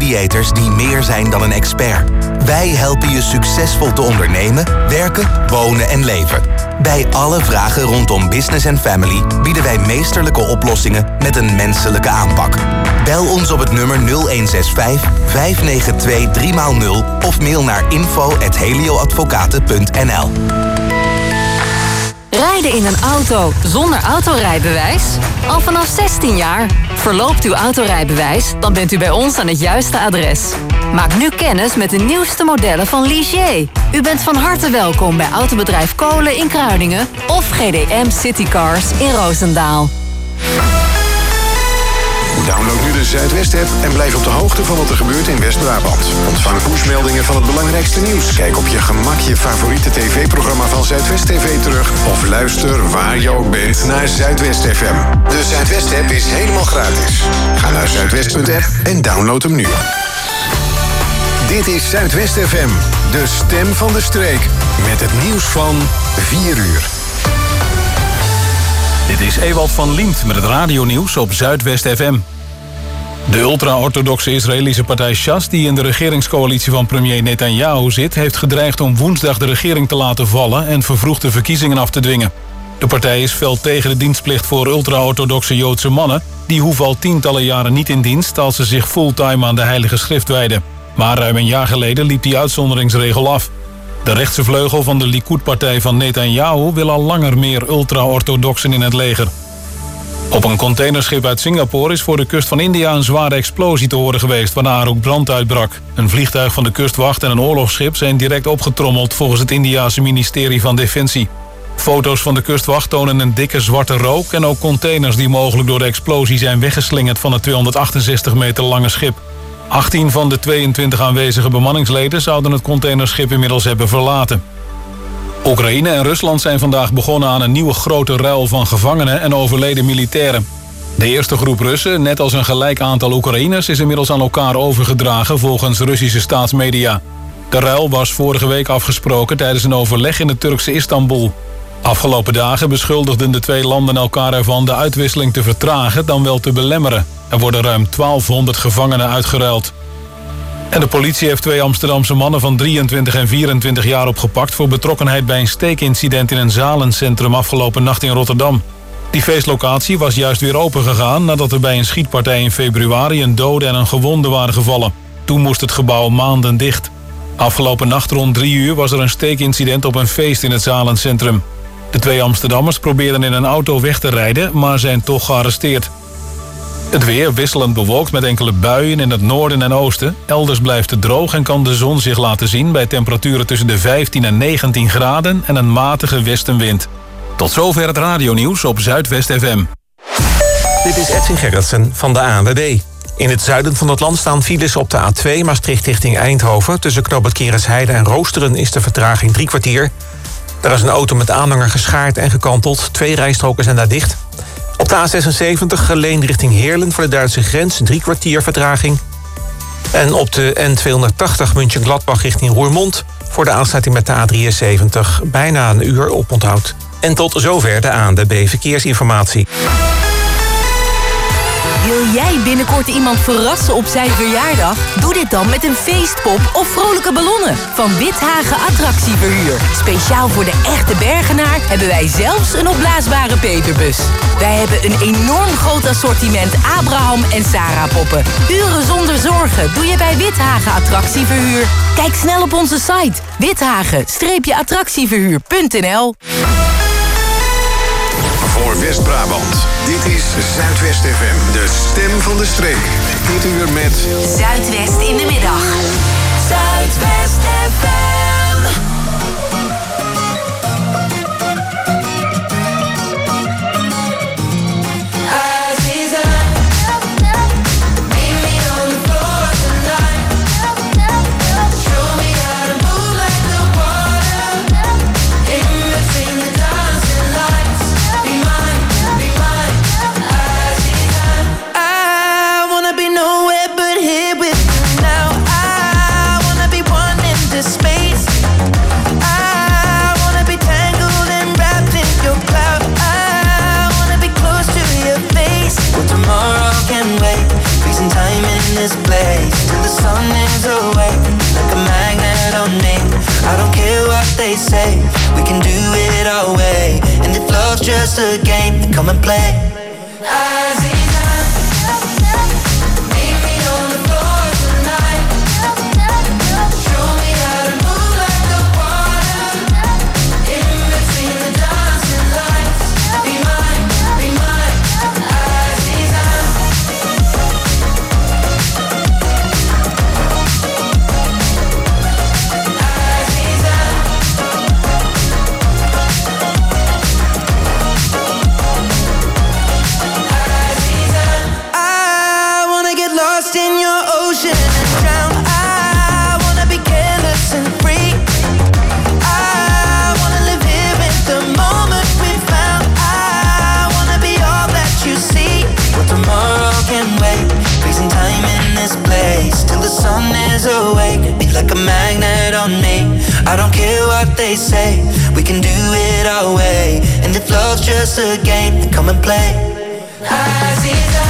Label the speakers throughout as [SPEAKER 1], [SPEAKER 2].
[SPEAKER 1] mediators die meer zijn dan een expert. Wij helpen je succesvol te ondernemen, werken, wonen en leven. Bij alle vragen rondom business en family bieden wij meesterlijke oplossingen met een menselijke aanpak. Bel ons op het nummer 0165 592 3x0 of mail naar info@helioadvocaten.nl.
[SPEAKER 2] Rijden in een auto zonder autorijbewijs? Al vanaf 16 jaar. Verloopt uw autorijbewijs, dan bent u bij ons aan het juiste adres. Maak nu kennis met de nieuwste modellen van Ligier. U bent van harte welkom bij Autobedrijf Kolen in Kruiningen of GDM Citycars in Roosendaal.
[SPEAKER 3] Download nu de Zuidwest-app en blijf op de hoogte van wat er gebeurt in West-Brabant. Ontvang pushmeldingen van het belangrijkste nieuws. Kijk op je gemak je favoriete tv-programma van Zuidwest TV terug. Of luister waar je ook bent naar Zuidwest FM. De Zuidwest-app is helemaal gratis. Ga naar zuidwest.app en download hem nu. Dit is Zuidwest FM, de stem van de streek. Met het nieuws van 4 uur.
[SPEAKER 4] Dit is Ewald van Liemt met het radionieuws op Zuidwest FM. De ultra-orthodoxe Israëlische partij Shas, die in de regeringscoalitie van premier Netanyahu zit, heeft gedreigd om woensdag de regering te laten vallen en vervroegde verkiezingen af te dwingen. De partij is fel tegen de dienstplicht voor ultra-orthodoxe Joodse mannen. Die hoeven al tientallen jaren niet in dienst als ze zich fulltime aan de Heilige Schrift wijden. Maar ruim een jaar geleden liep die uitzonderingsregel af. De rechtse vleugel van de Likud-partij van Netanyahu wil al langer meer ultra-orthodoxen in het leger. Op een containerschip uit Singapore is voor de kust van India een zware explosie te horen geweest, waarna er ook brand uitbrak. Een vliegtuig van de kustwacht en een oorlogsschip zijn direct opgetrommeld volgens het Indiase ministerie van Defensie. Foto's van de kustwacht tonen een dikke zwarte rook en ook containers die mogelijk door de explosie zijn weggeslingerd van het 268 meter lange schip. 18 van de 22 aanwezige bemanningsleden zouden het containerschip inmiddels hebben verlaten. Oekraïne en Rusland zijn vandaag begonnen aan een nieuwe grote ruil van gevangenen en overleden militairen. De eerste groep Russen, net als een gelijk aantal Oekraïners, is inmiddels aan elkaar overgedragen volgens Russische staatsmedia. De ruil was vorige week afgesproken tijdens een overleg in het Turkse Istanbul. Afgelopen dagen beschuldigden de twee landen elkaar ervan de uitwisseling te vertragen dan wel te belemmeren. Er worden ruim 1200 gevangenen uitgeruild. En de politie heeft 2 Amsterdamse mannen van 23 en 24 jaar opgepakt voor betrokkenheid bij een steekincident in een zalencentrum afgelopen nacht in Rotterdam. Die feestlocatie was juist weer opengegaan nadat er bij een schietpartij in februari een dode en een gewonde waren gevallen. Toen moest het gebouw maanden dicht. Afgelopen nacht rond 3 uur was er een steekincident op een feest in het zalencentrum. De 2 Amsterdammers probeerden in een auto weg te rijden, maar zijn toch gearresteerd. Het weer wisselend bewolkt met enkele buien in het noorden en oosten. Elders blijft het droog en kan de zon zich laten zien bij temperaturen tussen de 15 en 19 graden en een matige westenwind. Tot zover het radionieuws op Zuidwest FM.
[SPEAKER 5] Dit is Edwin Gerritsen van de ANWB. In het zuiden van het land staan files op de A2 Maastricht richting Eindhoven. Tussen knooppunt Kerensheide en Roosteren is de vertraging 3 kwartier. Daar is een auto met aanhanger geschaard en gekanteld. 2 rijstroken zijn daar dicht. Op de A76 Geleen richting Heerlen voor de Duitse grens 3 kwartier vertraging. En op de N280 München-Gladbach richting Roermond voor de aansluiting met de A73 bijna een uur oponthoud. En tot zover de ANWB Verkeersinformatie.
[SPEAKER 2] Wil jij binnenkort iemand verrassen op zijn verjaardag? Doe dit dan met een feestpop of vrolijke ballonnen van Withagen Attractieverhuur. Speciaal voor de echte Bergenaar hebben wij zelfs een opblaasbare peperbus. Wij hebben een enorm groot assortiment Abraham en Sarah poppen. Uren zonder zorgen doe je bij Withagen Attractieverhuur. Kijk snel op onze site withagen-attractieverhuur.nl.
[SPEAKER 3] Voor West-Brabant, dit is Zuidwest FM, de stem van de streek. Dit uur met
[SPEAKER 2] Zuidwest in de middag. Zuidwest FM.
[SPEAKER 6] Nowhere but here with you now. I wanna be one in this space. sun is away, like a magnet on me. I don't care what they say, we can do it our way. And if love's just a game, then come and play. Aziza, meet me on the floor tonight. Show me how to move like the water, in between the dancing lights. Be mine, Aziza. In your ocean and drown. I wanna be careless and free. I wanna live here in the moment we found. I wanna be all that you see. Well, tomorrow can wait, freezing time in this place till the sun is awake. Be like a magnet on me. I don't care what they say, we can do it our way. And if love's just a game, then come and play. Aziza,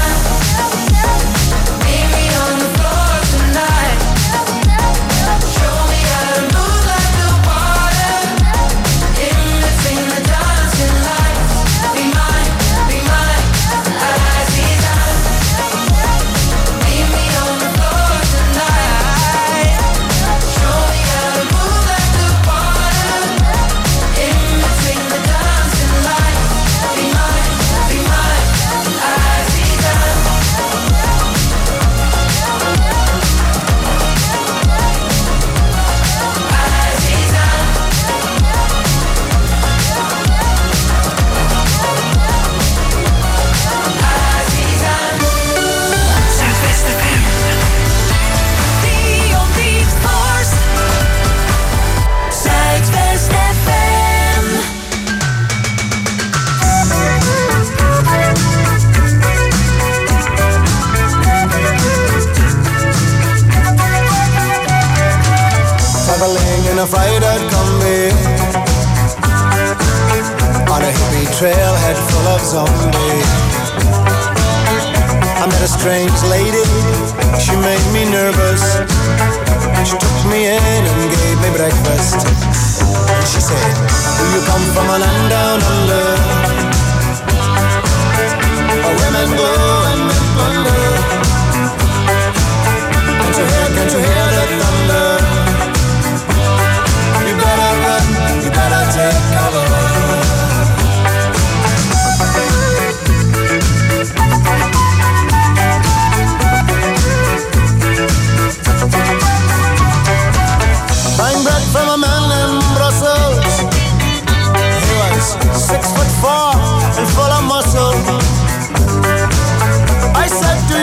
[SPEAKER 7] a fried-out Kombi on a hippie trailhead full of zombies. I met a strange lady, she made me nervous. She took me in and gave me breakfast. And she said, do you come from a land down under, where women go and men plunder? Can't you hear the thunder? You better run, you better take cover. Buying bread from a man in Brussels. He was 6'4" and full of muscle. I said, do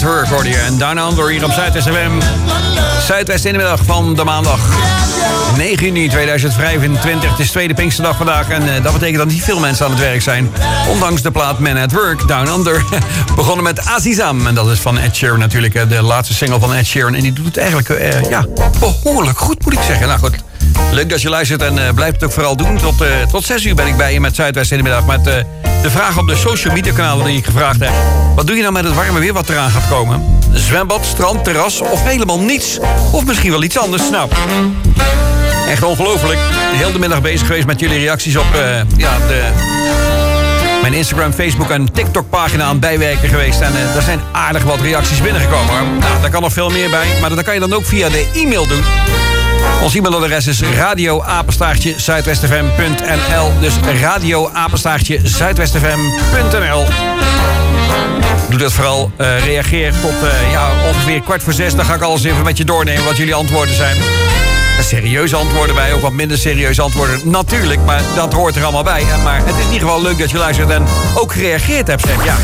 [SPEAKER 8] Work hoorde je. En Down Under hier op Zuidwest FM. Zuidwest in de middag van de maandag 9 juni 2025. Het is tweede Pinksterdag vandaag. En dat betekent dat niet veel mensen aan het werk zijn. Ondanks de plaat Men at Work, Down Under. Begonnen met Azizam. En dat is van Ed Sheeran natuurlijk. De laatste single van Ed Sheeran. En die doet het eigenlijk behoorlijk goed, moet ik zeggen. Nou goed. Leuk dat je luistert en blijf het ook vooral doen. Tot 6 uur ben ik bij je met Zuidwest in de middag. Met de vraag op de social media kanalen die ik gevraagd heb. Wat doe je nou met het warme weer wat eraan gaat komen? Zwembad, strand, terras of helemaal niets? Of misschien wel iets anders? Nou, echt ongelooflijk. Heel de middag bezig geweest met jullie reacties op mijn Instagram, Facebook en TikTok pagina aan het bijwerken geweest. En daar zijn aardig wat reacties binnengekomen. Hoor. Nou, daar kan nog veel meer bij. Maar dat kan je dan ook via de e-mail doen. Ons e-mailadres is radio@zuidwestfm.nl. Dus radio@zuidwestfm.nl. Doe dat vooral. Reageer tot ongeveer 5:15. Dan ga ik alles even met je doornemen wat jullie antwoorden zijn. Serieuze antwoorden bij, ook wat minder serieuze antwoorden. Natuurlijk, maar dat hoort er allemaal bij. Maar het is in ieder geval leuk dat je luistert en ook gereageerd hebt, zeg. Ja.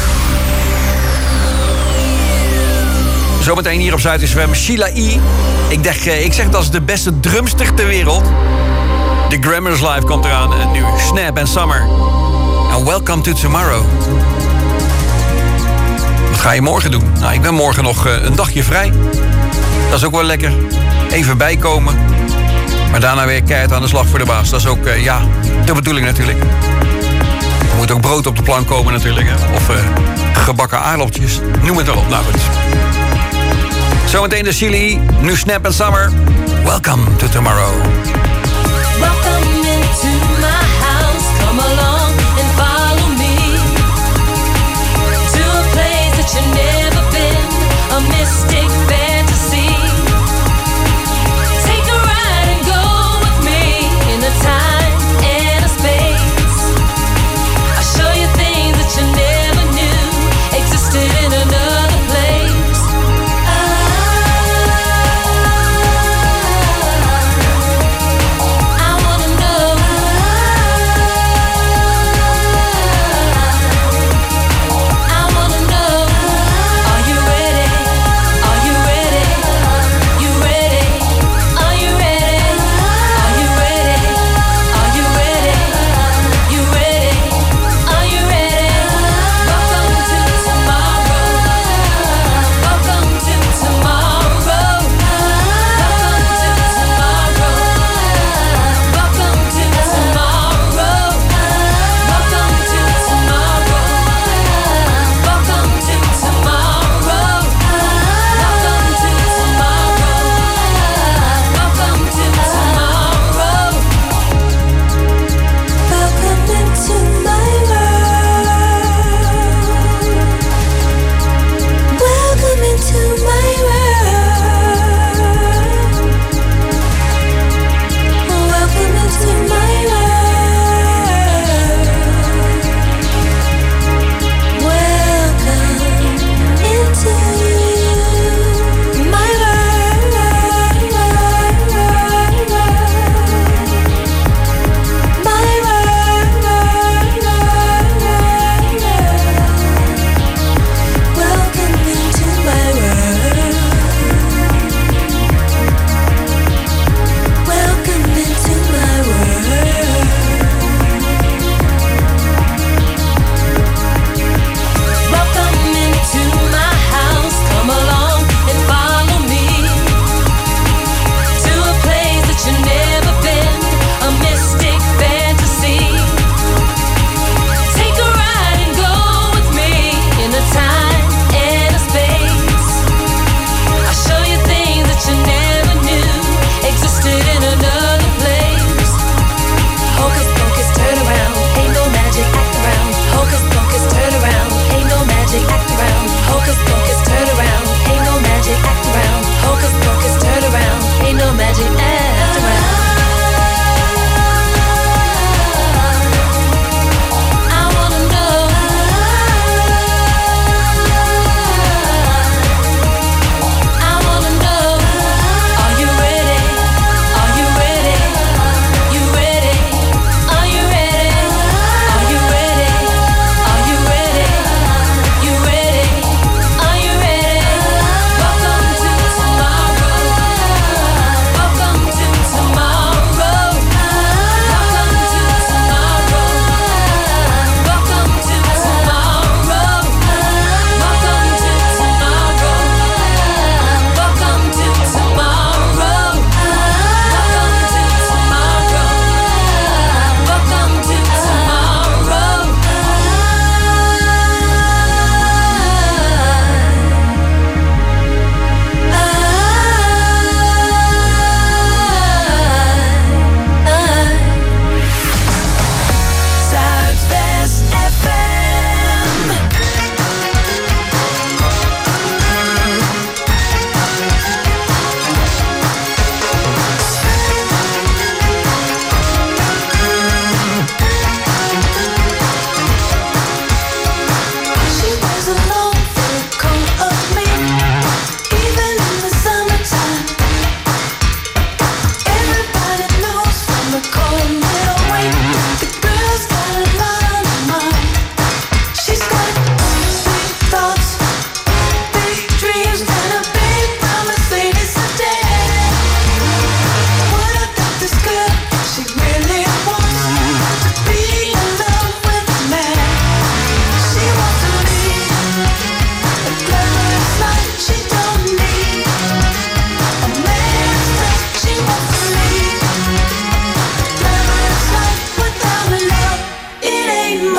[SPEAKER 8] Zometeen hier op Zuid-FM, Sheila E. Ik zeg dat is de beste drumster ter wereld. The Grammars Live komt eraan. En nu Snap and Summer. En Welcome to Tomorrow. Wat ga je morgen doen? Nou, ik ben morgen nog een dagje vrij. Dat is ook wel lekker. Even bijkomen. Maar daarna weer keihard aan de slag voor de baas. Dat is ook, de bedoeling natuurlijk. Er moet ook brood op de plank komen natuurlijk. Hè? Of gebakken aardappeltjes. Noem het erop. Nou goed. Zometeen de Chili, nu Snap and Summer. Welcome to Tomorrow.
[SPEAKER 6] Welcome into my house. Come along and follow me to a place that you've never been, a mystic fantasy. Take a ride and go with me in a time and a space. I'll show you things that you never knew existed in another place.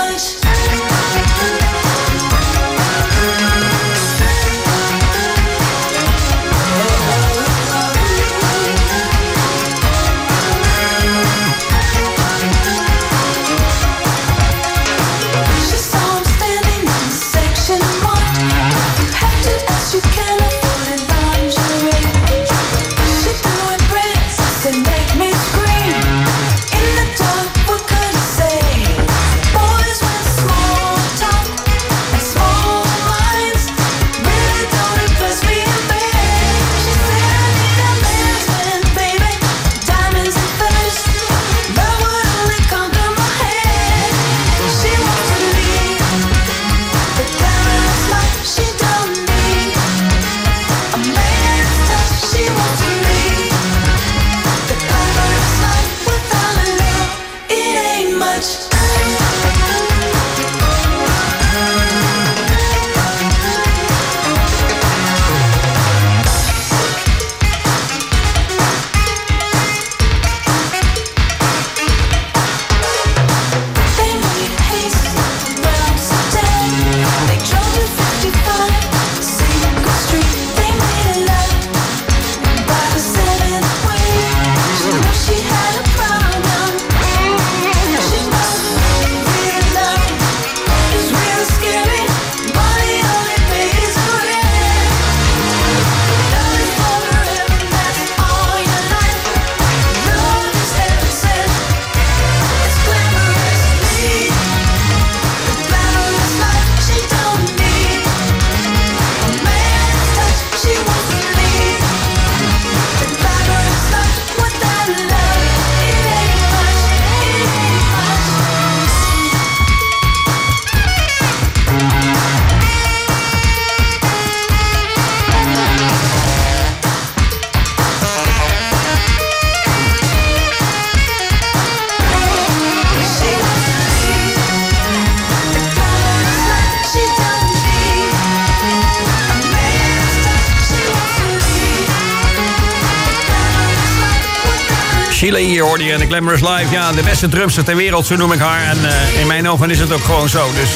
[SPEAKER 8] Sheila hier hoorde je in de Glamorous Live. Ja, de beste drumster ter wereld, zo noem ik haar. En in mijn ogen is het ook gewoon zo. Dus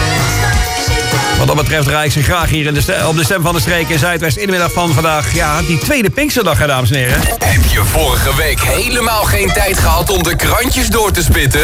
[SPEAKER 8] wat dat betreft draai ik ze graag hier in op de Stem van de Streek in Zuidwest in de middag van vandaag. Ja, die tweede Pinksterdag, hè, dames en heren.
[SPEAKER 9] Heb je vorige week helemaal geen tijd gehad om de krantjes door te spitten?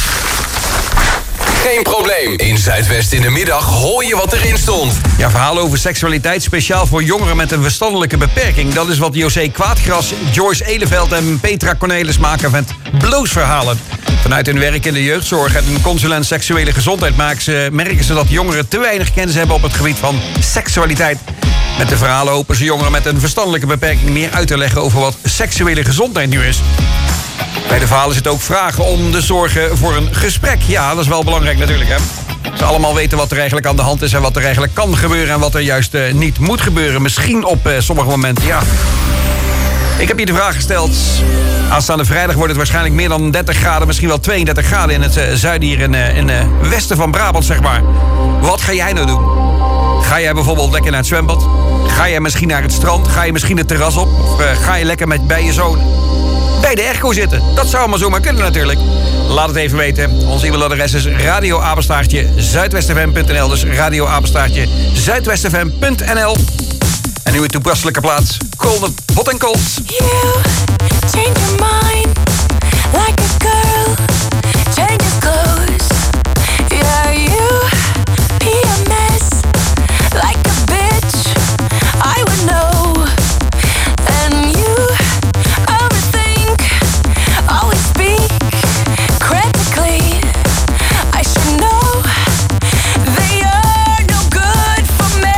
[SPEAKER 9] Geen probleem. In Zuidwest in de middag hoor je wat erin stond.
[SPEAKER 8] Ja, verhalen over seksualiteit speciaal voor jongeren met een verstandelijke beperking. Dat is wat José Kwaadgras, Joyce Eleveld en Petra Cornelis maken met bloosverhalen. Vanuit hun werk in de jeugdzorg en een consulent seksuele gezondheid merken ze dat jongeren te weinig kennis hebben op het gebied van seksualiteit. Met de verhalen hopen ze jongeren met een verstandelijke beperking meer uit te leggen over wat seksuele gezondheid nu is. Bij de verhalen zitten ook vragen om de zorgen voor een gesprek. Ja, dat is wel belangrijk natuurlijk, hè. Ze allemaal weten wat er eigenlijk aan de hand is en wat er eigenlijk kan gebeuren en wat er juist niet moet gebeuren. Misschien op sommige momenten, ja. Ik heb hier de vraag gesteld. Aanstaande vrijdag wordt het waarschijnlijk meer dan 30 graden, misschien wel 32 graden in het zuiden hier in het westen van Brabant, zeg maar. Wat ga jij nou doen? Ga jij bijvoorbeeld lekker naar het zwembad? Ga jij misschien naar het strand? Ga je misschien het terras op? Of ga je lekker bij je zoon bij de airco zitten? Dat zou maar zomaar kunnen natuurlijk. Laat het even weten. Ons e-mailadres is radioapenstaartje-zuidwestfm.nl. Dus radioapenstaartje-zuidwestfm.nl. En nu een toepasselijke plaats. Hot and Cold.
[SPEAKER 10] You change your mind like a girl changes clothes. Yeah, you PMS like a bitch. I would know. And you overthink, always speak critically. I should know that you're no good for me.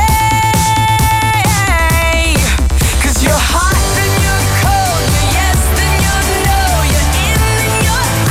[SPEAKER 10] 'Cause you're hot, then you're cold, you're yes, then you're no, you're in, then you're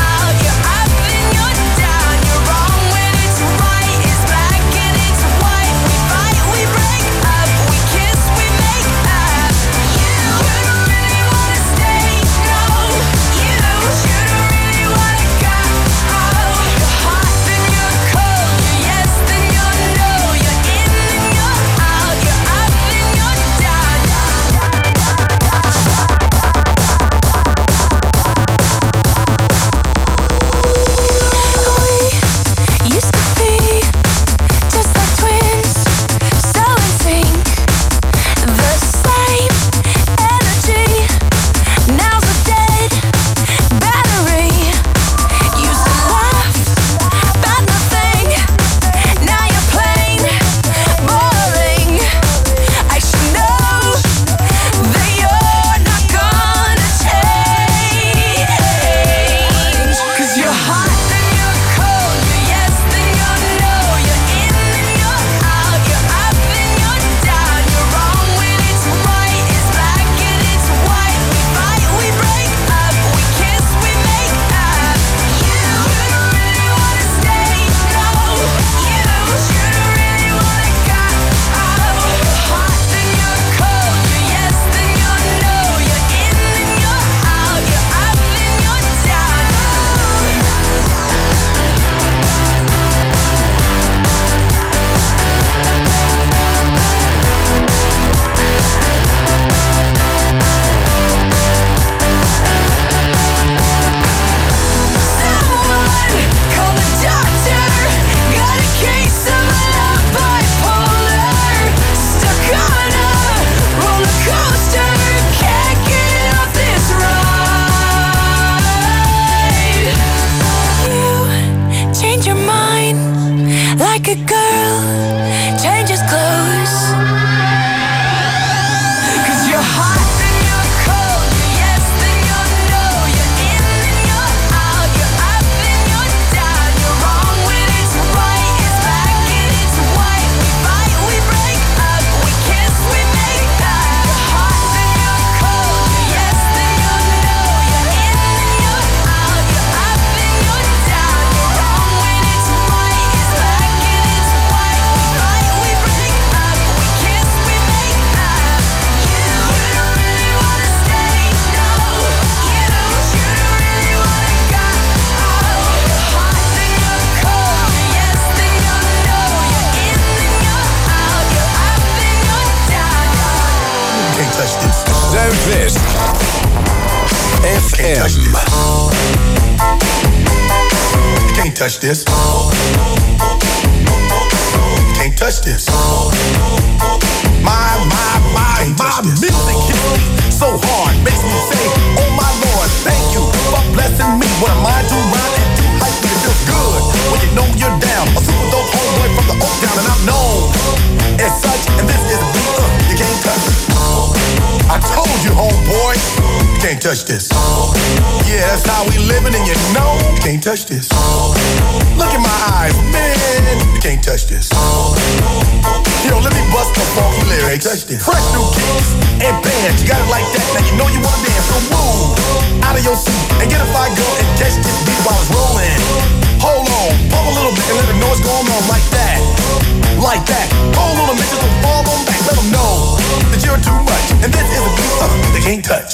[SPEAKER 10] Like a girl changes clothes. 'Cause you're hot and you're cold, you're yes and you're no, you're in and you're out, you're up and you're down, you're wrong when it's right, it's black and it's white. We fight, we break up, we kiss, we make up. You're hot and you're cold, you're yes and you're no, you're in and you're out, you're up and you're down, you're wrong when it's right, it's black and it's white. We fight, we break up, we kiss, we make up. You really wanna stay? No, you really wanna go? You're hot and you're cold, you're yes and you're no, you're in and you're out, you're up and you're down.
[SPEAKER 3] Can't touch this.
[SPEAKER 11] Zuidwest FM.
[SPEAKER 3] You can't touch this. Can't touch this. My music hits me so hard, makes me say, oh my Lord, thank you for blessing me. What am I to rhyme and do hype me? It feels good when you know you're down. A super dope homeboy from the Oak Town, and I'm known as such. And this is a beat you can't touch. I told you, homeboy, you can't touch this. Yeah, that's how we living, and you know you can't touch this. Look in my eyes, man, you can't touch this. Yo, let me bust the funky lyrics. Touch this. Fresh new kicks and bands, you got it like that. Now you know you wanna dance, so move out of your seat and get a fire girl and catch this beat while it's rolling. Hold on, pump a little bit and let them know what's going on like that. Like that. Hold on a minute, just fall on back, let them know that you're too much. And this is a beat they can't touch.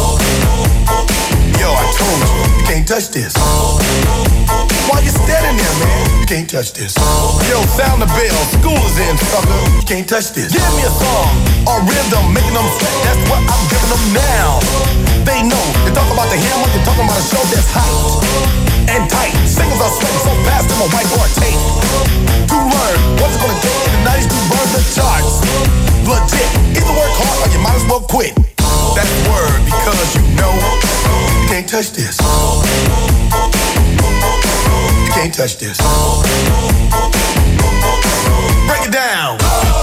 [SPEAKER 3] Yo, I told you can't touch this. Why you standing there, man? You can't touch this. Yo, sound the bell, school is in, sucker. You can't touch this. Give me a song, a rhythm, making them sweat. That's what I'm giving them now. They know. You talk about the hammer, you're talking about a show that's hyped and tight. Singles are sweating so fast, I'm a whiteboard tape. To learn what's it gonna take in the 90s to burn the charts. Legit. Either work hard or you might as well quit. That's word because you know you can't touch this. You can't touch this. Break it down.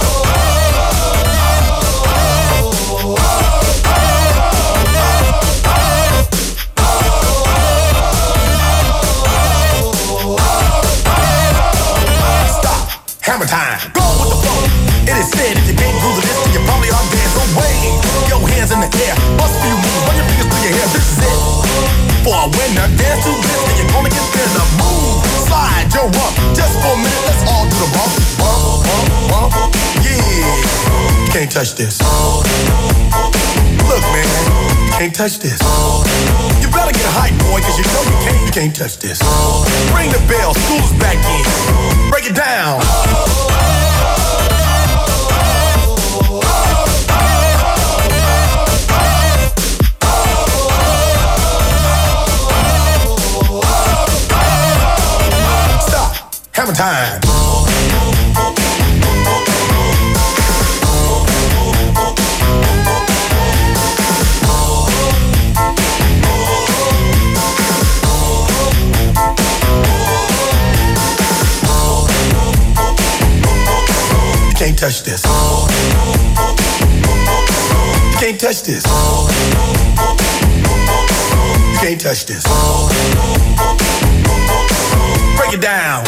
[SPEAKER 3] Stop. Hammer time. Go with the flow. It is said if you can't groove to this, then you probably are dead. So wave your hands in the air. Bust a few moves, run your fingers through your hair. This is it. For a winner, dance to this, and you're gonna get thinner. Move, slide, yo up. Just for a minute, let's all do the bump, bump, bump, bump. Yeah, you can't touch this. Look, man, you can't touch this. You better get hype, boy, cause you know you can't touch this. Ring the bell, school's back in. Break it down. Hammer time. You can't touch this. You can't touch this. You can't touch this. Break it down.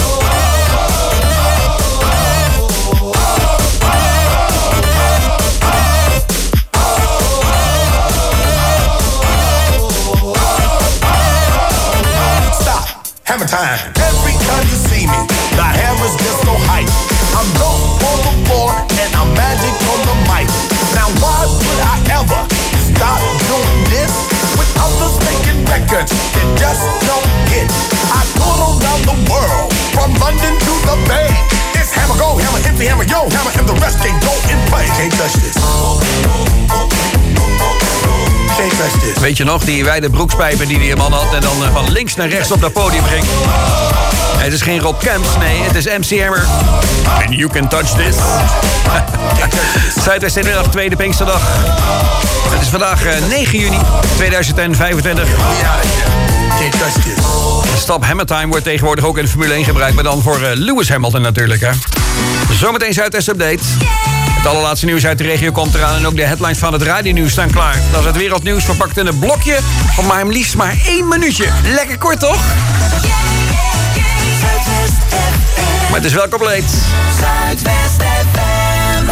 [SPEAKER 3] Stop. Hammer time. Every time you see me, the hammer's just so hype. I'm dope on the floor and I'm magic on the mic. Now why would I ever stop doing this with others making records that just don't hit? I tour around the world, from London to the Bay. It's hammer go, hammer empty, hammer yo, hammer, and the rest can go in play. Can't touch this. Can't touch this.
[SPEAKER 8] Weet je nog, die wijde broekspijpen die man had en dan van links naar rechts op dat podium ging? Het is geen Rob Kemps, nee, het is MC Hammer. And you can touch this. Zuidwest in tweede Pinksterdag. Het is vandaag 9 juni 2025.
[SPEAKER 11] Can't trust this.
[SPEAKER 8] De stap Hammertime wordt tegenwoordig ook in de Formule 1 gebruikt, maar dan voor Lewis Hamilton natuurlijk, hè. Zometeen Zuidwest Update. Het allerlaatste nieuws uit de regio komt eraan en ook de headlines van het radionieuws staan klaar. Dat is het wereldnieuws verpakt in een blokje van maar liefst maar 1 minuutje. Lekker kort, toch? Maar het is wel compleet.
[SPEAKER 6] Zuidwest FM.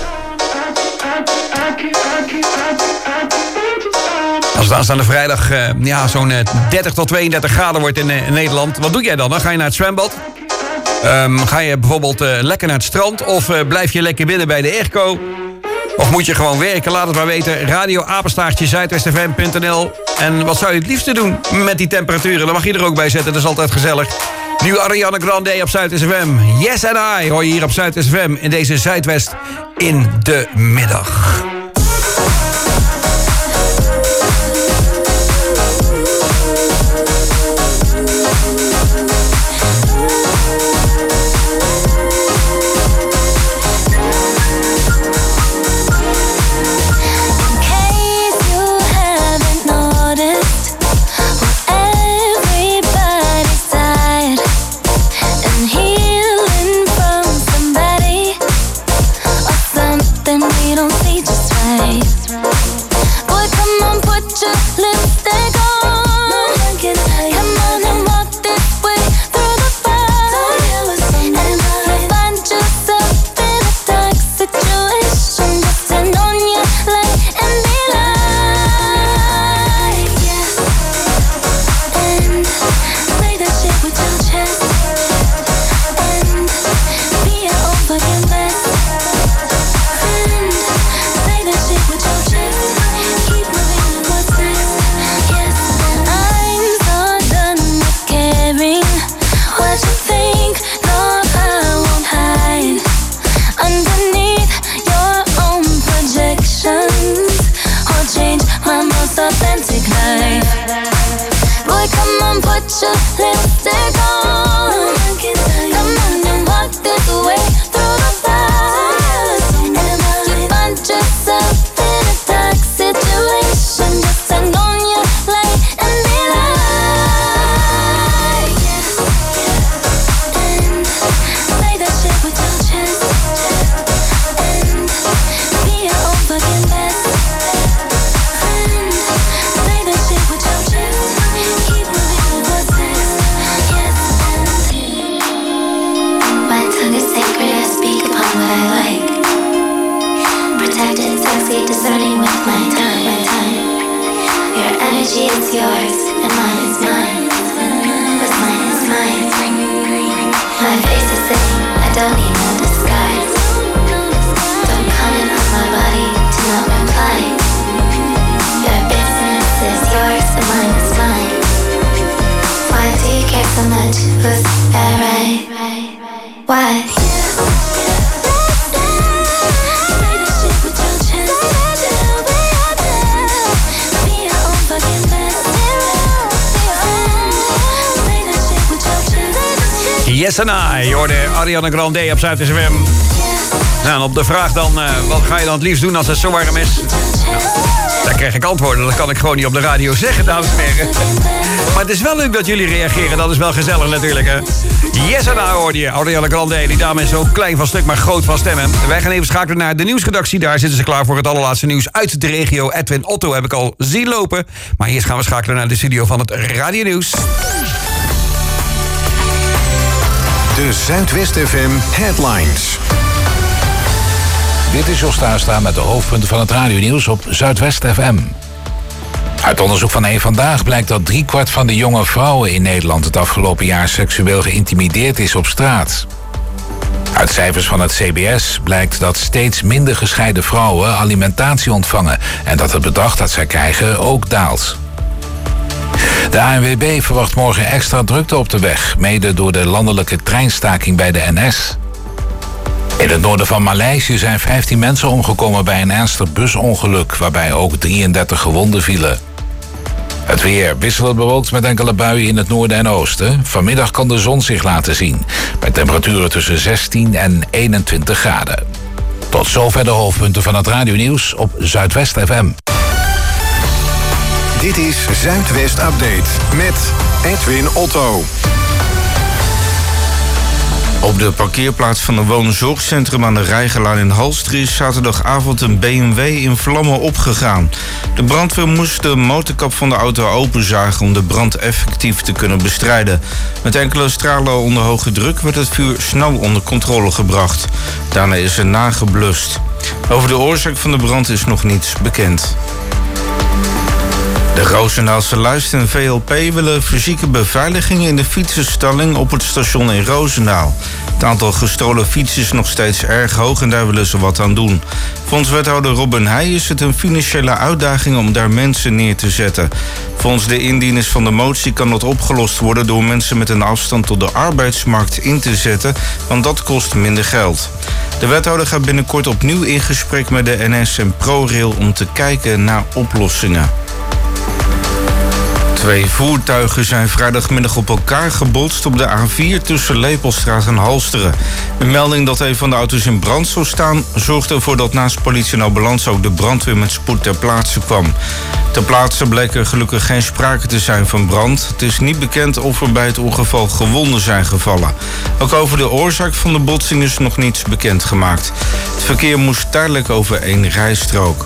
[SPEAKER 8] Als het aanstaande vrijdag zo'n 30 tot 32 graden wordt in Nederland, wat doe jij dan? Dan ga je naar het zwembad? Ga je bijvoorbeeld lekker naar het strand? Of blijf je lekker binnen bij de airco? Of moet je gewoon werken? Laat het maar weten. Radio-apenstaartje zuidwestfm.nl. En wat zou je het liefste doen met die temperaturen? Dan mag je er ook bij zetten, dat is altijd gezellig. Nu Ariana Grande op Zuidwest FM. Yes and I hoor je hier op Zuidwest FM in deze Zuidwest in de middag. Yes and I, je hoorde Ariana Grande op Zuidwest FM. Nou, en op de vraag dan, wat ga je dan het liefst doen als het zo warm is? Nou, daar krijg ik antwoorden, dat kan ik gewoon niet op de radio zeggen, dames en heren. Maar het is wel leuk dat jullie reageren, dat is wel gezellig natuurlijk, hè. Yes and I hoorde je, Ariana Grande, die dame is zo klein van stuk, maar groot van stemmen. Wij gaan even schakelen naar de nieuwsredactie, daar zitten ze klaar voor het allerlaatste nieuws uit de regio. Edwin Otto heb ik al zien lopen, maar eerst gaan we schakelen naar de studio van het Radio Nieuws.
[SPEAKER 3] De Zuidwest FM Headlines.
[SPEAKER 12] Dit is Jos Tuinstra met de hoofdpunten van het radionieuws op Zuidwest FM. Uit onderzoek van Eén Vandaag blijkt dat 3/4 van de jonge vrouwen in Nederland het afgelopen jaar seksueel geïntimideerd is op straat. Uit cijfers van het CBS blijkt dat steeds minder gescheiden vrouwen alimentatie ontvangen en dat het bedrag dat zij krijgen ook daalt. De ANWB verwacht morgen extra drukte op de weg, mede door de landelijke treinstaking bij de NS. In het noorden van Maleisië zijn 15 mensen omgekomen bij een ernstig busongeluk, waarbij ook 33 gewonden vielen. Het weer wisselend bewolkt met enkele buien in het noorden en oosten. Vanmiddag kan de zon zich laten zien, bij temperaturen tussen 16 en 21 graden. Tot zover de hoofdpunten van het radionieuws op Zuidwest FM.
[SPEAKER 3] Dit is Zuidwest Update met Edwin Otto.
[SPEAKER 11] Op de parkeerplaats van een woonzorgcentrum aan de Rijgelaan in Halster is zaterdagavond een BMW in vlammen opgegaan. De brandweer moest de motorkap van de auto openzagen om de brand effectief te kunnen bestrijden. Met enkele stralen onder hoge druk werd het vuur snel onder controle gebracht. Daarna is er nageblust. Over de oorzaak van de brand is nog niets bekend. De Roosendaalse Luist en VLP willen fysieke beveiliging in de fietsenstalling op het station in Roosendaal. Het aantal gestolen fietsen is nog steeds erg hoog en daar willen ze wat aan doen. Volgens wethouder Robin Heij is het een financiële uitdaging om daar mensen neer te zetten. Volgens de indieners van de motie kan dat opgelost worden door mensen met een afstand tot de arbeidsmarkt in te zetten, want dat kost minder geld. De wethouder gaat binnenkort opnieuw in gesprek met de NS en ProRail om te kijken naar oplossingen. 2 voertuigen zijn vrijdagmiddag op elkaar gebotst op de A4 tussen Lepelstraat en Halsteren. De melding dat een van de auto's in brand zou staan zorgde ervoor dat naast politie en ambulance ook de brandweer met spoed ter plaatse kwam. Ter plaatse bleek er gelukkig geen sprake te zijn van brand. Het is niet bekend of er bij het ongeval gewonden zijn gevallen. Ook over de oorzaak van de botsing is nog niets bekendgemaakt. Het verkeer moest tijdelijk over 1 rijstrook.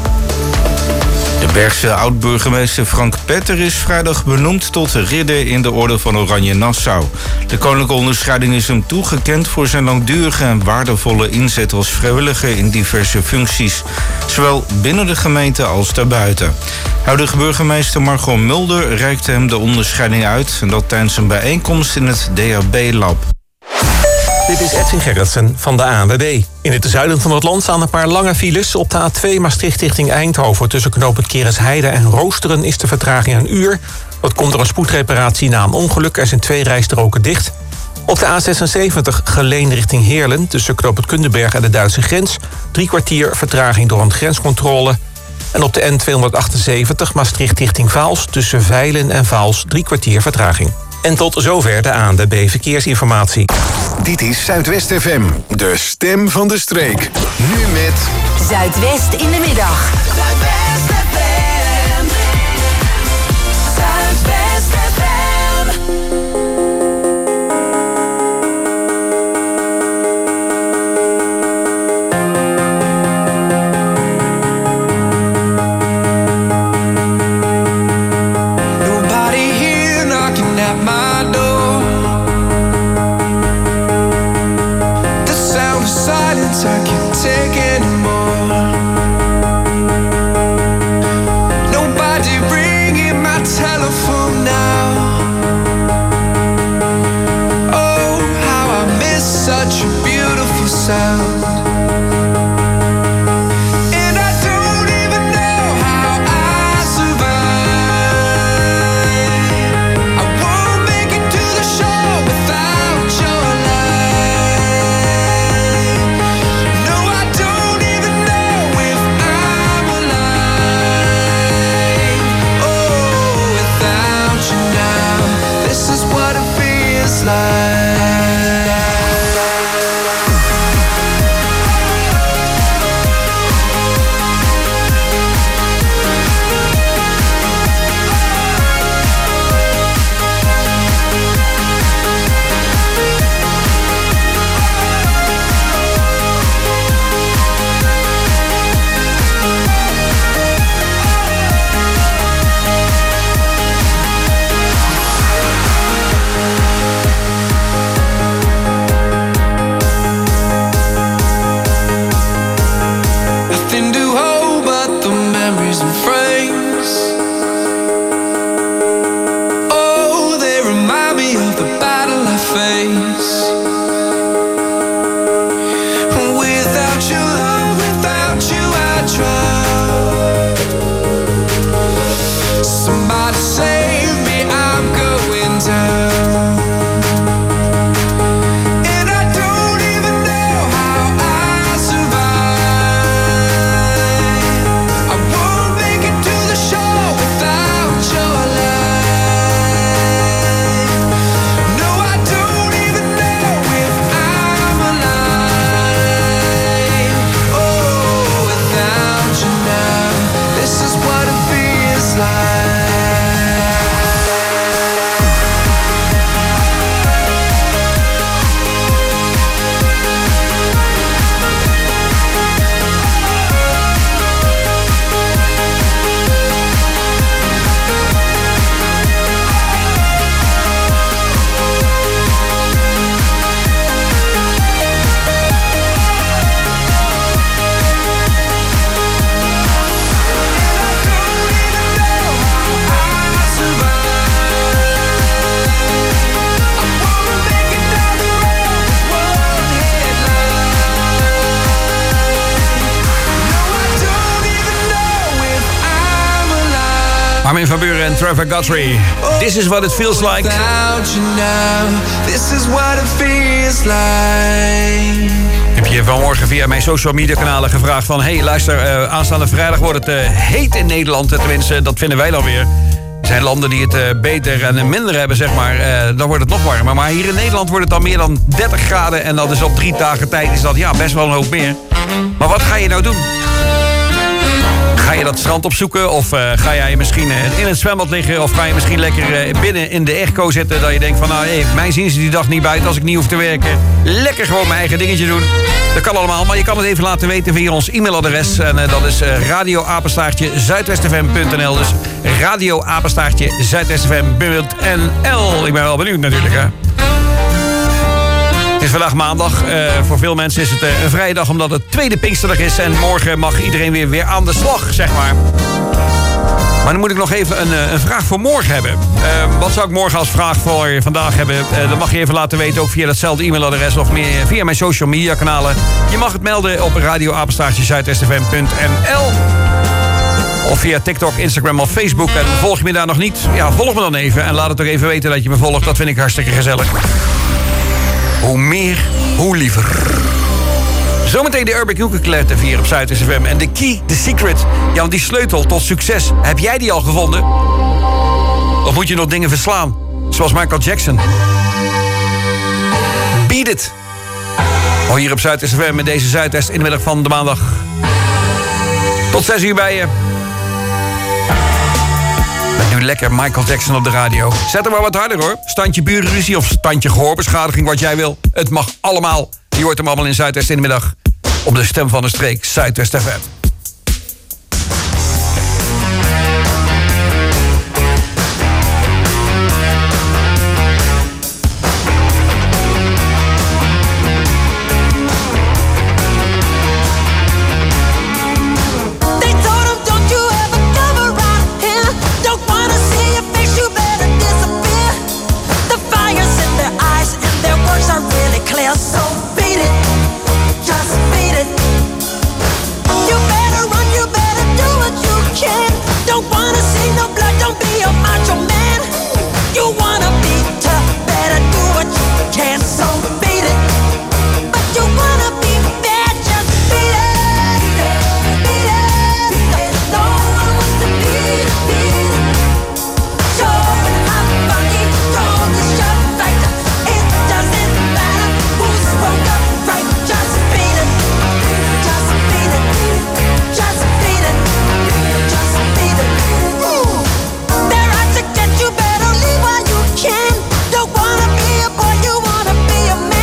[SPEAKER 11] De Bergse oud-burgemeester Frank Petter is vrijdag benoemd tot ridder in de Orde van Oranje Nassau. De koninklijke onderscheiding is hem toegekend voor zijn langdurige en waardevolle inzet als vrijwilliger in diverse functies, zowel binnen de gemeente als daarbuiten. Huidige burgemeester Margot Mulder reikte hem de onderscheiding uit en dat tijdens een bijeenkomst in het DHB-lab.
[SPEAKER 5] Dit is Edwin Gerritsen van de ANWB. In het zuiden van het land staan een paar lange files. Op de A2 Maastricht richting Eindhoven. Tussen knooppunt Kerensheide en Roosteren is de vertraging een uur. Dat komt door een spoedreparatie na een ongeluk. Er zijn 2 rijstroken dicht. Op de A76 Geleen richting Heerlen. Tussen knooppunt Kundenberg en de Duitse grens. 3 kwartier vertraging door een grenscontrole. En op de N278 Maastricht richting Vaals. Tussen Veilen en Vaals 3 kwartier vertraging. En tot zover de ANWB Verkeersinformatie.
[SPEAKER 3] Dit is Zuidwest FM, de stem van de streek. Nu met
[SPEAKER 2] Zuidwest in de middag.
[SPEAKER 10] Zuidwest FM. Zuidwest FM.
[SPEAKER 6] Nobody here knocking at my door. The sound of silence I can't take anymore. Nobody ringing my telephone now. Oh, how I miss such a beautiful sound. And I don't even know how I survive. I won't make it to the shore without your light. No, I don't even
[SPEAKER 8] Armin van Buuren en Trevor Guthrie. This is what it feels like.
[SPEAKER 6] This is what it feels like.
[SPEAKER 8] Ik heb je vanmorgen via mijn social media kanalen gevraagd van... hey, luister, aanstaande vrijdag wordt het heet in Nederland. Tenminste, dat vinden wij dan weer. Er zijn landen die het beter en minder hebben, zeg maar. Dan wordt het nog warmer. Maar hier in Nederland wordt het dan meer dan 30 graden. En dat is op 3 dagen tijd is dat best wel een hoop meer. Maar wat ga je nou doen? Ga je dat strand opzoeken? Of ga jij misschien in het zwembad liggen? Of ga je misschien lekker binnen in de airco zitten? Dat je denkt van, nou, mij zien ze die dag niet buiten als ik niet hoef te werken. Lekker gewoon mijn eigen dingetje doen. Dat kan allemaal, maar je kan het even laten weten via ons e-mailadres. En dat is radio@zuidwestfm.nl. Dus radio@zuidwestfm.nl. Ik ben wel benieuwd natuurlijk, hè. Het is vandaag maandag. Voor veel mensen is het een vrije dag omdat het tweede Pinksterdag is. En morgen mag iedereen weer aan de slag, zeg maar. Maar dan moet ik nog even een vraag voor morgen hebben. Wat zou ik morgen als vraag voor vandaag hebben? Dat mag je even laten weten, ook via datzelfde e-mailadres... of meer via mijn social media kanalen. Je mag het melden op radio@zuidwestfm.nl. Of via TikTok, Instagram of Facebook. En volg je me daar nog niet? Ja, volg me dan even. En laat het ook even weten dat je me volgt. Dat vind ik hartstikke gezellig. Hoe meer, hoe liever. Zometeen de Urban Ukulele hier op Zuidwest FM. En de key, de secret. Ja, want die sleutel tot succes. Heb jij die al gevonden? Of moet je nog dingen verslaan? Zoals Michael Jackson. Beat it. Oh, hier op Zuidwest FM met deze Zuidwest in de middag van de maandag. Tot 6 uur bij je. Nu lekker Michael Jackson op de radio. Zet hem maar wat harder hoor. Standje burenruzie of standje gehoorbeschadiging, wat jij wil. Het mag allemaal. Je hoort hem allemaal in Zuidwest in de middag. Op de stem van de streek, Zuidwest FM.
[SPEAKER 10] So beat it, just beat it. You better run, you better do what you can. Don't wanna see no blood, don't be a macho man. You wanna be tough, better do what you can. So beat it, but you wanna be bad, just beat it, beat it, beat it. No one wants to beat it, beat it. Showing how funky, don't just shut right. It doesn't matter who's wrong or right. Just beat it, just beat it, just beat it, just beat it. Ooh. They're out to get you, better leave while you can. Don't wanna be a boy, you wanna be a man.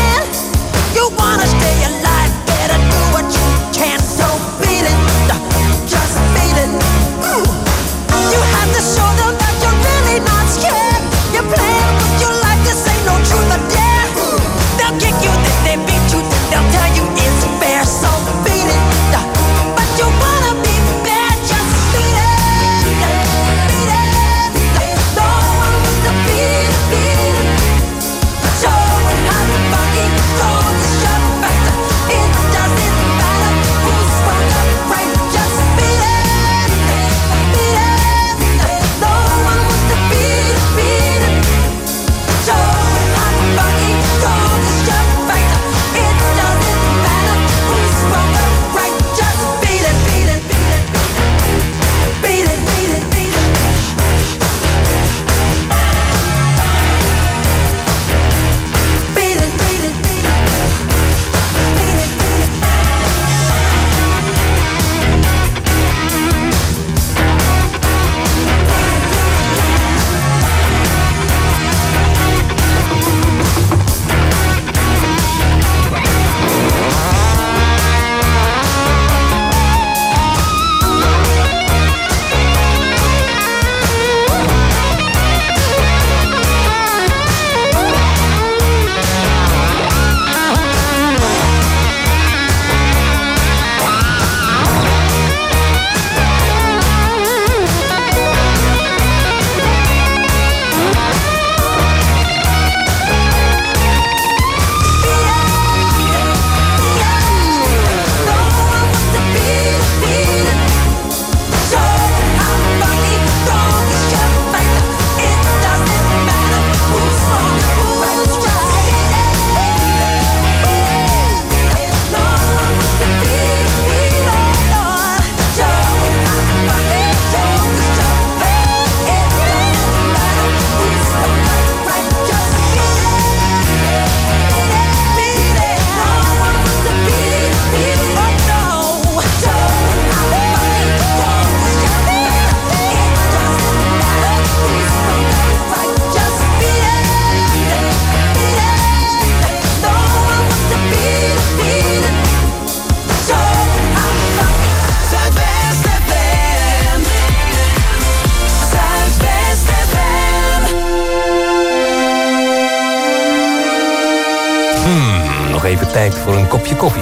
[SPEAKER 13] nog even tijd voor een kopje koffie.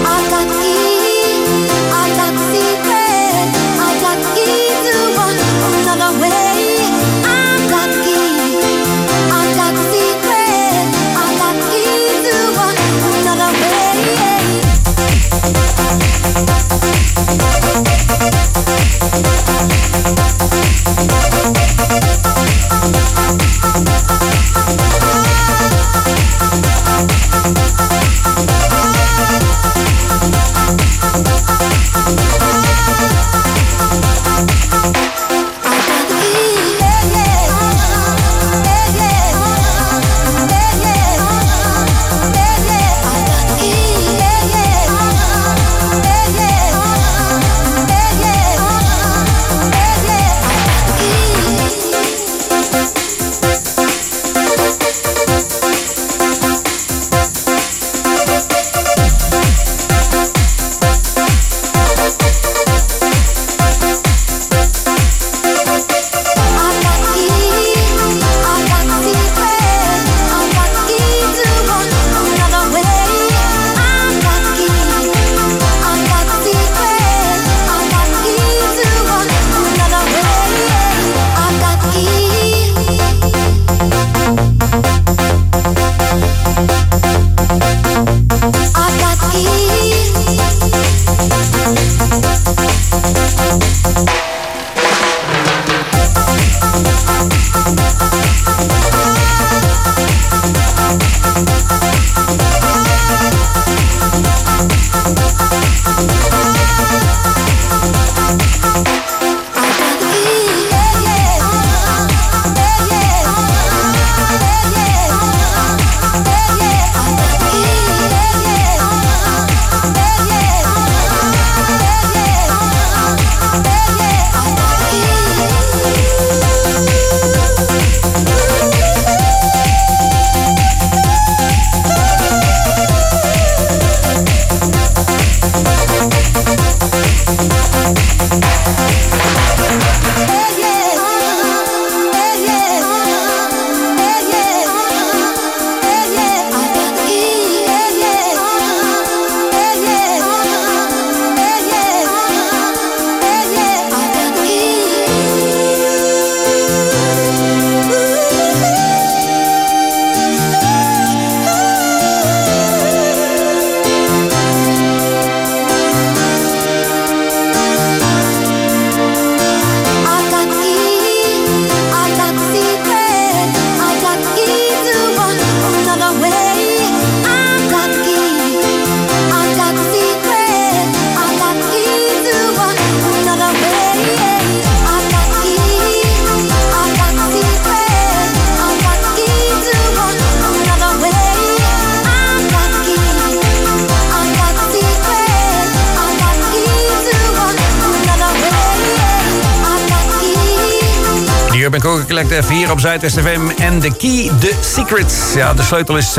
[SPEAKER 8] Urban Coca Collective hier op Zuidwest FM. En de key, The Secrets. Ja, de sleutel is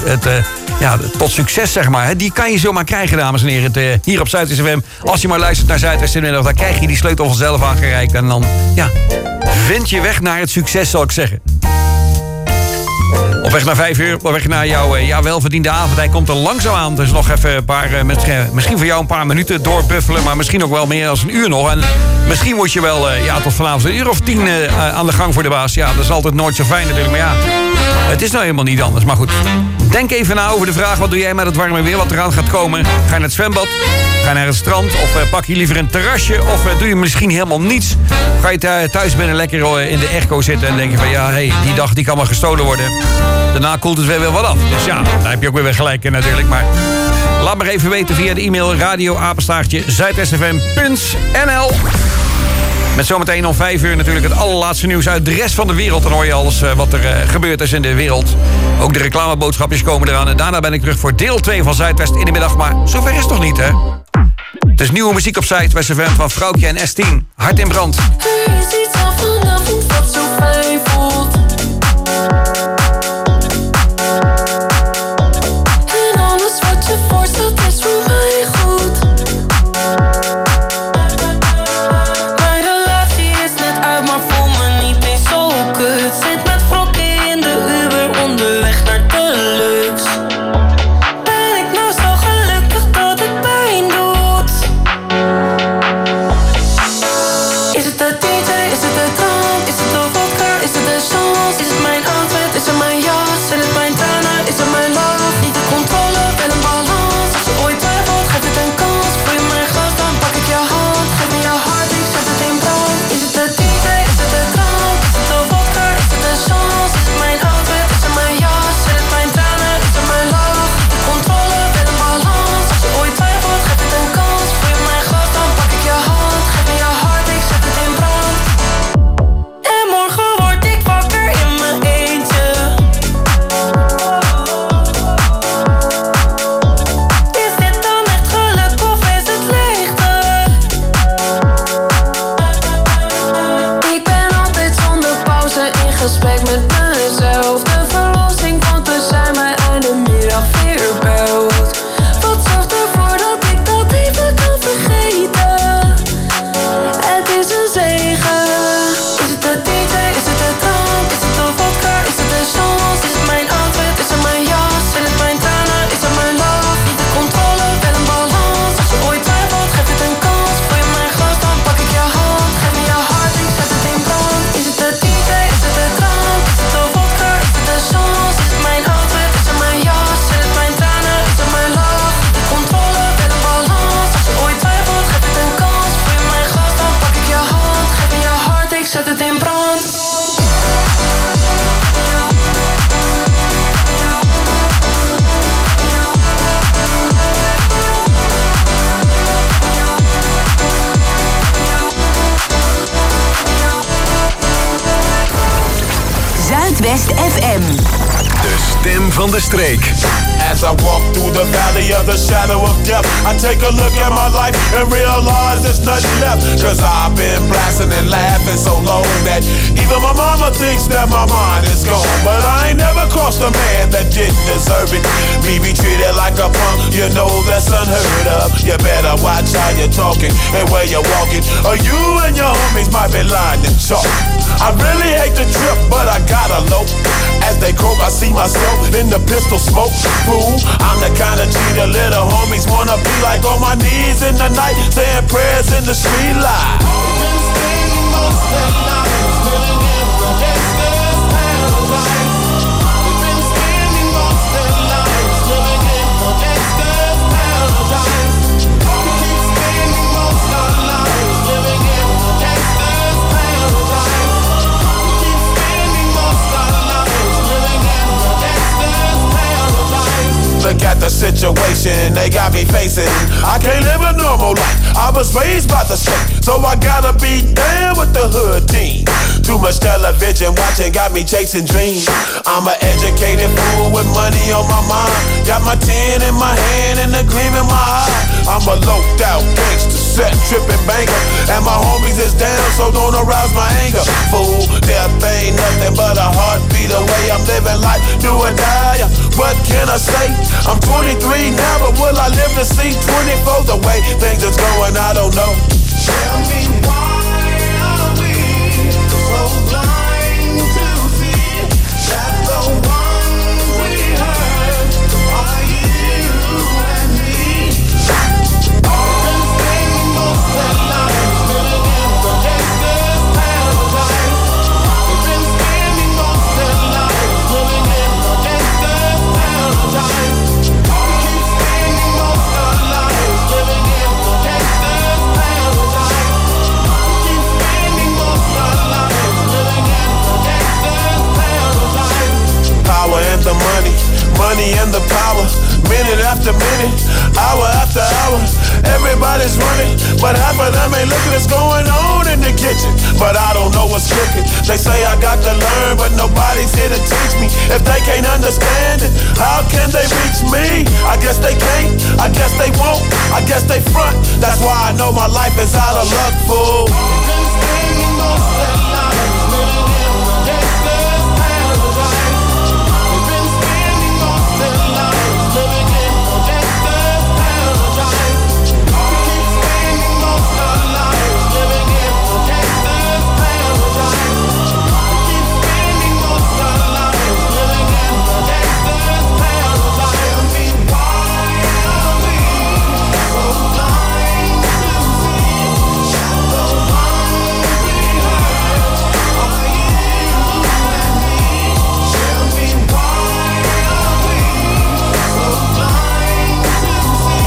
[SPEAKER 8] tot succes, zeg maar. Die kan je zomaar krijgen, dames en heren. Hier op Zuidwest FM. Als je maar luistert naar Zuidwest FM, dan krijg je die sleutel vanzelf aangereikt. En dan, vind je weg naar het succes, zal ik zeggen. Op weg naar 5 uur, op weg naar jouw welverdiende avond. Hij komt er langzaam aan. Dus nog even een paar, misschien voor jou een paar minuten doorbuffelen. Maar misschien ook wel meer dan een uur nog. En misschien word je wel tot vanavond een uur of 10 aan de gang voor de baas. Ja, dat is altijd nooit zo fijn natuurlijk. Maar ja, het is nou helemaal niet anders. Maar goed, denk even na over de vraag. Wat doe jij met het warme weer wat eraan gaat komen? Ga je naar het zwembad? Ga je naar het strand? Of pak je liever een terrasje? Of doe je misschien helemaal niets? Ga je thuis binnen lekker in de airco zitten en denk je van die dag die kan maar gestolen worden. Daarna koelt het weer wat af. Dus ja, daar heb je ook weer gelijk in natuurlijk. Maar laat maar even weten via de e-mail radio@zuidwestfm.nl. Met zometeen om 5 uur natuurlijk het allerlaatste nieuws uit de rest van de wereld. Dan hoor je alles wat er gebeurd is in de wereld. Ook de reclameboodschapjes komen eraan. En daarna ben ik terug voor deel 2 van Zuidwest in de middag. Maar zover is het nog niet, hè? Het is nieuwe muziek op Zuidwest FM van Vrouwtje en S10. Hart in brand.
[SPEAKER 10] Er is iets aan vanavond wat zo fijn voelt. En alles wat je voorstelt is voor mij goed. Mijn relatie is net uit, maar voel me niet eens zo kut. Zit met wrokken in de Uber onderweg naar Deluxe. Ben
[SPEAKER 9] van de streek.
[SPEAKER 14] As I walk through the valley of the shadow of death, I take a look at my life and realize there's nothing left. Cause I've been blasting and laughing so long that even my mama thinks that my mind is gone. But I ain't never crossed a man that didn't deserve it. Me be treated like a punk, you know that's unheard of. You better watch how you're talking and where you're walking, or you and your homies might be lying to chalk. I really hate the trip, but I gotta low. As they croak, I see myself in the pistol smoke. Fool, I'm the kind of G the little homies wanna be like, on my knees in the night, saying prayers in the street light. Been spending most of their lives living in the gangster's paradise. We've been spending most of their lives living in the gangster's paradise. We keep spending most of our lives living in the gangster's paradise. We keep spending most of our lives living in the gangster's paradise. Look at the situation they got me facing. I can't live a normal life. I was raised by the state, so I gotta be down with the hood team. Too much television watching got me chasing dreams. I'm an educated fool with money on my mind. Got my 10 in my hand and a gleam in my eye. I'm a loped out gangster, set tripping banker, and my homies is down, so don't arouse my anger. Fool, death ain't nothing but a heartbeat away. I'm living life, do or die. What can I say? I'm 23 now, but will I live to see 24? The way things is going, I don't know. Tell me why are we so blind to see that the ones we hurt are you and me? Been spending most of our lives living in the gangster's paradise. We've been spending most of our lives living in the gangster's paradise. We keep spending most of our lives living in the gangster's paradise. We keep spending most of our lives living in the gangster's paradise. Power and the money, money and the power. Minute after minute, hour after hour, everybody's running, but half of them ain't looking what's going on in the kitchen. But I don't know what's cooking. They say I got to learn, but nobody's here to teach me. If they can't understand it, how can they reach me? I guess they can't, I guess they won't, I guess they front. That's why I know my life is out of luck, fool. Been spending most of their lives living in the gangster's paradise. We've been spending most of their lives living in the gangster's paradise. We keep spending most of our lives living in the gangster's paradise. We keep spending most of our lives living in the gangster's paradise. Tell me why are we so blind to see that the ones we hurt are you and me? Tell me why are we so blind to see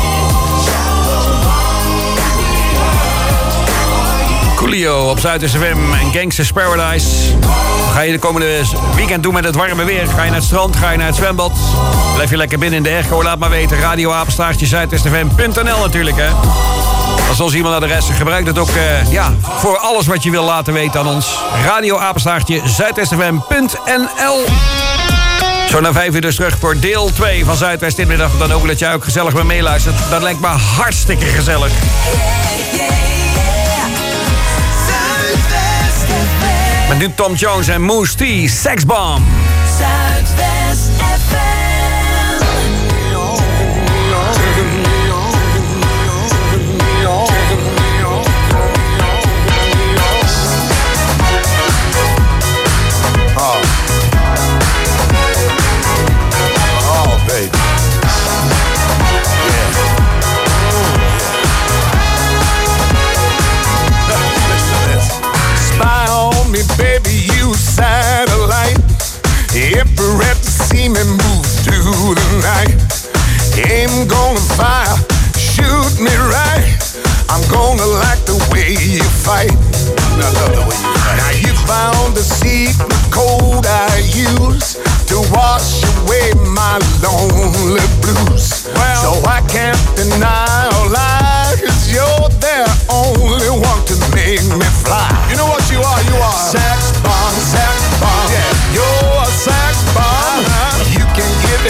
[SPEAKER 14] that the ones we hurt are you?
[SPEAKER 8] Coolio op Zuid-FM en Gangsters Paradise. Wat ga je de komende weekend doen met het warme weer? Ga je naar het strand? Ga je naar het zwembad? Blijf je lekker binnen in de echo? Laat maar weten. Radio-apenstaartje zuidwestfm.nl natuurlijk, hè. Als ons e-mailadres, gebruik dat ook voor alles wat je wil laten weten aan ons. Radio-apenstaartje zuidwestfm.nl. Zo na 5 uur dus terug voor deel 2 van Zuidwest in de middag. Dan ook dat jij ook gezellig mee meeluistert. Dat lijkt me hartstikke gezellig. Met nu Tom Jones en Moose T, Sex Bomb.
[SPEAKER 10] Zuidwest
[SPEAKER 14] Oh, baby. Yeah. Listen to this.
[SPEAKER 15] Spy on me, baby, you satellite. Infrared to see me move through the night. Aim gonna fire, shoot me right. I'm gonna like the way you fight.
[SPEAKER 14] I love the way you fight.
[SPEAKER 15] Now you found the secret code I use to wash away my lonely blues. Well, so I can't deny or lie, 'cause you're the only one to make me fly.
[SPEAKER 14] You know what you are? You are
[SPEAKER 15] sex bomb, sex bomb.
[SPEAKER 14] Yeah.
[SPEAKER 15] You're a sex bomb. You can give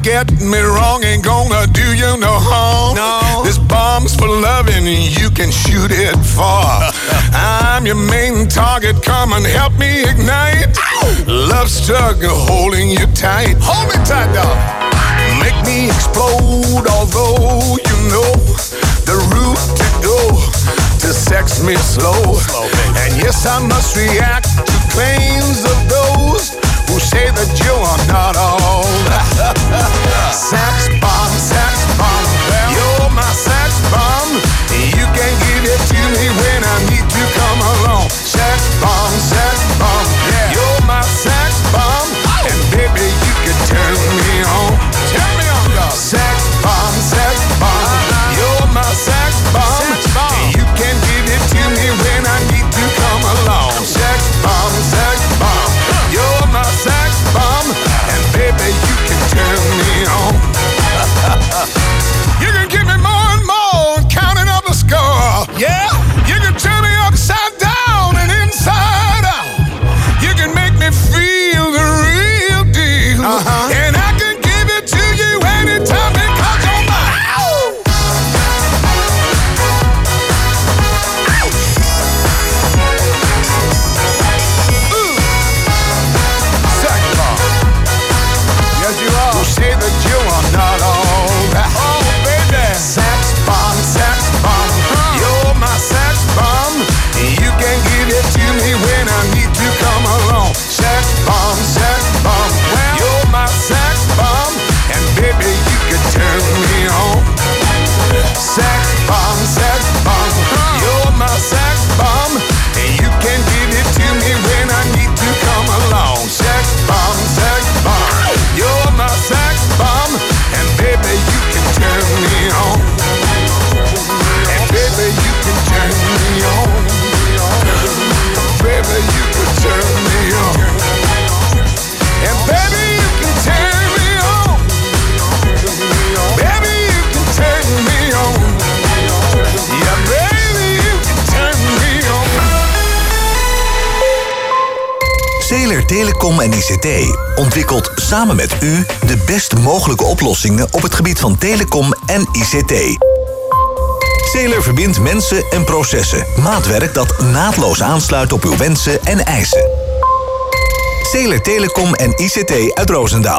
[SPEAKER 15] get me wrong, ain't gonna do you no harm. No. This bomb's for loving, you can shoot it far. I'm your main target, come and help me ignite. Love struggle holding you tight. Hold me tight, dog. Make me explode, although you know the route to go to sex me slow. And yes, I must react to claims of those who say that you are not all. Sex bomb, you're my sex bomb. You can give it to me when I need to come along. Sex bomb, yeah. You're my sex bomb. And baby, you can turn me on. Turn me on, dog. Sex bomb, you're my sex bomb. You can give it to me when I need to come along. Sex bomb, you're my sex bomb. And baby, you can turn me on. You can give me more and more, counting up the score. Yeah, you can turn me upside down and inside out. You can make me feel the real deal. And I can give it to you anytime because you're mine. Sex bomb. Yes, you are. Who say that you are not all that? Oh, baby. Sex bomb. You're my sex bomb. You can give it to me when I need to come along. Sex bomb. Well, you're my sex bomb. And baby, you can turn me on. Sex bomb. You're my sex bomb. And you can give it to me when I need to come along. Sex bomb. You're my sex bomb. And baby, you can turn me on. And baby, you can turn me on. Baby, you can turn me on. And baby, you can turn me on. Baby, you can turn me on. Yeah, baby, you can turn me on.
[SPEAKER 1] Zeeler Telecom en ICT ontwikkelt samen met u de best mogelijke oplossingen op het gebied van telecom en ICT. Zeeler verbindt mensen en processen. Maatwerk dat naadloos aansluit op uw wensen en eisen. Zeeler Telecom en ICT uit Roosendaal.